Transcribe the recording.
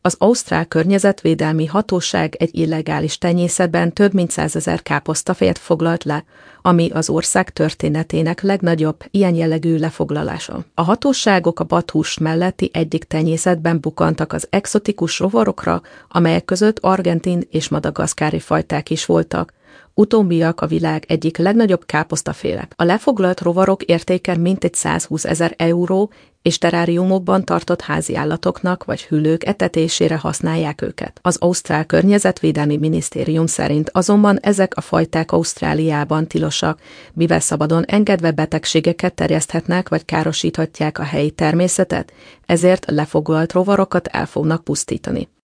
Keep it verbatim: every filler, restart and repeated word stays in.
Az ausztrál környezetvédelmi hatóság egy illegális tenyészetben több mint százezer káposztafélt foglalt le, ami az ország történetének legnagyobb ilyen jellegű lefoglalása. A hatóságok a bathús melletti egyik tenyészetben bukantak az egzotikus rovarokra, amelyek között argentin és madagaszkári fajták is voltak. Utóbbiak a világ egyik legnagyobb káposztafélek. A lefoglalt rovarok értéke mintegy százhúszezer euró, és teráriumokban tartott háziállatoknak vagy hüllők etetésére használják őket. Az ausztrál környezetvédelmi minisztérium szerint azonban ezek a fajták Ausztráliában tilosak, mivel szabadon engedve betegségeket terjeszthetnek vagy károsíthatják a helyi természetet, ezért lefoglalt rovarokat el fognak pusztítani.